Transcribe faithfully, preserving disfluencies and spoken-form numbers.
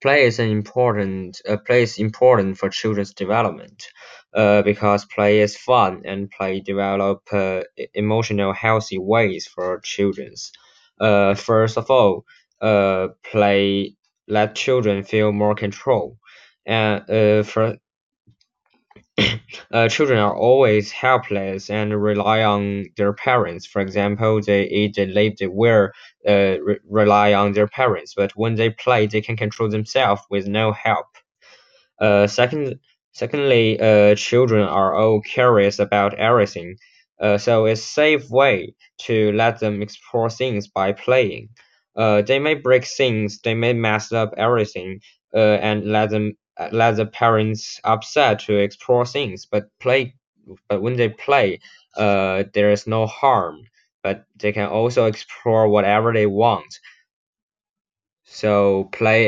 play is an important uh, play is important for children's development, uh, because play is fun and play develop uh, e- emotional healthy ways for children's. Uh, first of all, uh, play let children feel more control, and uh, for uh, children are always helpless and rely on their parents. For example, they eat, they live, they wear, uh, re- rely on their parents. But when they play, they can control themselves with no help. Uh, second, secondly, uh, children are all curious about everything. Uh, so it's a safe way to let them explore things by playing. Uh, they may break things, they may mess up everything, uh, and let them uh, let the parents upset to explore things. But play, but when they play, uh, there is no harm. But they can also explore whatever they want. So play